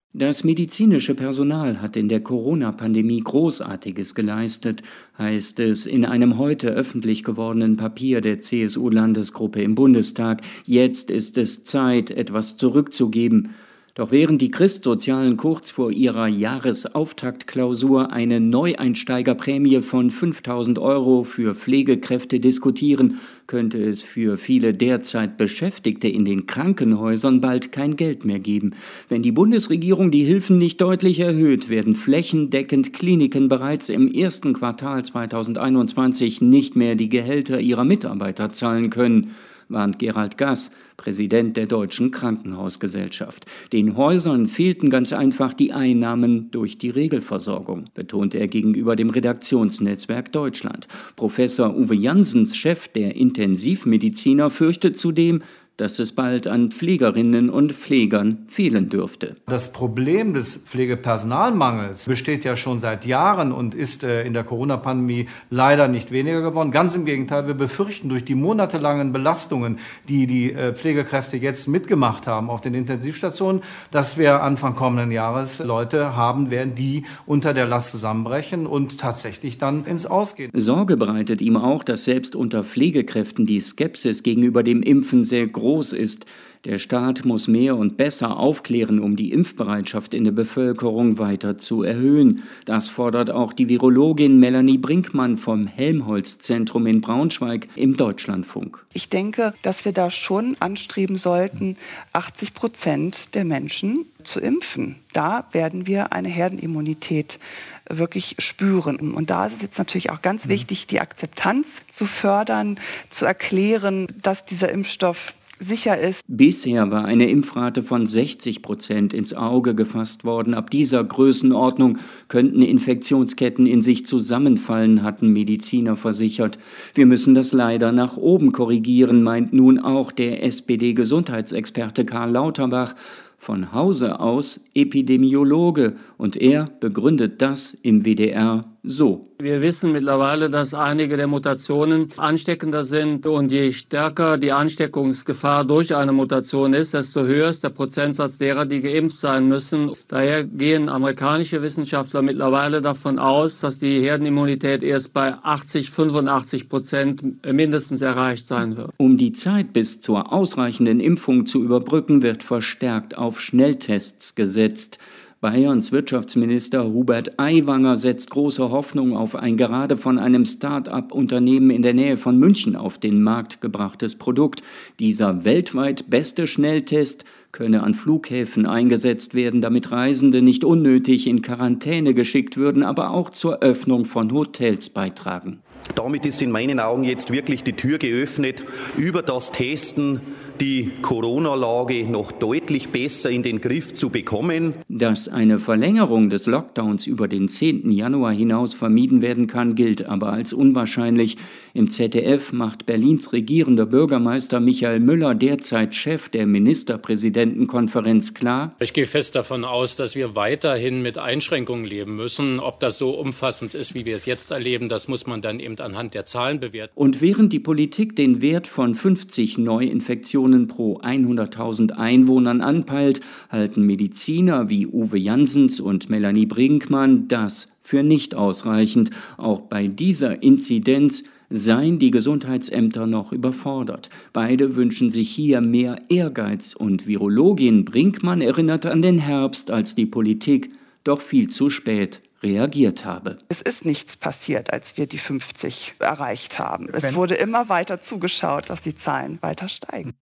Das medizinische Personal hat in der Corona-Pandemie Großartiges geleistet, heißt es in einem heute öffentlich gewordenen Papier der CSU-Landesgruppe im Bundestag. Jetzt ist es Zeit, etwas zurückzugeben. Doch während die Christsozialen kurz vor ihrer Jahresauftaktklausur eine Neueinsteigerprämie von 5.000 Euro für Pflegekräfte diskutieren, könnte es für viele derzeit Beschäftigte in den Krankenhäusern bald kein Geld mehr geben. Wenn die Bundesregierung die Hilfen nicht deutlich erhöht, werden flächendeckend Kliniken bereits im ersten Quartal 2021 nicht mehr die Gehälter ihrer Mitarbeiter zahlen können, warnt Gerald Gass, Präsident der Deutschen Krankenhausgesellschaft. Den Häusern fehlten ganz einfach die Einnahmen durch die Regelversorgung, betont er gegenüber dem Redaktionsnetzwerk Deutschland. Professor Uwe Janssens, Chef der Intensivmediziner, fürchtet zudem, dass es bald an Pflegerinnen und Pflegern fehlen dürfte. Das Problem des Pflegepersonalmangels besteht ja schon seit Jahren und ist in der Corona-Pandemie leider nicht weniger geworden. Ganz im Gegenteil, wir befürchten durch die monatelangen Belastungen, die die Pflegekräfte jetzt mitgemacht haben auf den Intensivstationen, dass wir Anfang kommenden Jahres Leute haben werden, die unter der Last zusammenbrechen und tatsächlich dann ins Aus gehen. Sorge bereitet ihm auch, dass selbst unter Pflegekräften die Skepsis gegenüber dem Impfen sehr groß ist. Der Staat muss mehr und besser aufklären, um die Impfbereitschaft in der Bevölkerung weiter zu erhöhen. Das fordert auch die Virologin Melanie Brinkmann vom Helmholtz-Zentrum in Braunschweig im Deutschlandfunk. Ich denke, dass wir da schon anstreben sollten, 80% der Menschen zu impfen. Da werden wir eine Herdenimmunität wirklich spüren. Und da ist es jetzt natürlich auch ganz wichtig, die Akzeptanz zu fördern, zu erklären, dass dieser Impfstoff sicher ist. Bisher war eine Impfrate von 60% ins Auge gefasst worden. Ab dieser Größenordnung könnten Infektionsketten in sich zusammenfallen, hatten Mediziner versichert. Wir müssen das leider nach oben korrigieren, meint nun auch der SPD-Gesundheitsexperte Karl Lauterbach, von Hause aus Epidemiologe, und er begründet das im WDR so. Wir wissen mittlerweile, dass einige der Mutationen ansteckender sind, und je stärker die Ansteckungsgefahr durch eine Mutation ist, desto höher ist der Prozentsatz derer, die geimpft sein müssen. Daher gehen amerikanische Wissenschaftler mittlerweile davon aus, dass die Herdenimmunität erst bei 80–85% mindestens erreicht sein wird. Um die Zeit bis zur ausreichenden Impfung zu überbrücken, wird verstärkt auf Schnelltests gesetzt. Bayerns Wirtschaftsminister Hubert Aiwanger setzt große Hoffnung auf ein gerade von einem Start-up-Unternehmen in der Nähe von München auf den Markt gebrachtes Produkt. Dieser weltweit beste Schnelltest könne an Flughäfen eingesetzt werden, damit Reisende nicht unnötig in Quarantäne geschickt würden, aber auch zur Öffnung von Hotels beitragen. Damit ist in meinen Augen jetzt wirklich die Tür geöffnet, über das Testen die Corona-Lage noch deutlich besser in den Griff zu bekommen. Dass eine Verlängerung des Lockdowns über den 10. Januar hinaus vermieden werden kann, gilt aber als unwahrscheinlich. Im ZDF macht Berlins regierender Bürgermeister Michael Müller, derzeit Chef der Ministerpräsidentenkonferenz, klar: Ich gehe fest davon aus, dass wir weiterhin mit Einschränkungen leben müssen. Ob das so umfassend ist, wie wir es jetzt erleben, das muss man dann eben anhand der Zahlen bewerten. Und während die Politik den Wert von 50 Neuinfektionen pro 100.000 Einwohnern anpeilt, halten Mediziner wie Uwe Janssens und Melanie Brinkmann das für nicht ausreichend. Auch bei dieser Inzidenz seien die Gesundheitsämter noch überfordert. Beide wünschen sich hier mehr Ehrgeiz, und Virologin Brinkmann erinnert an den Herbst, als die Politik doch viel zu spät reagiert habe. Es ist nichts passiert, als wir die 50 erreicht haben. Es wurde immer weiter zugeschaut, dass die Zahlen weiter steigen.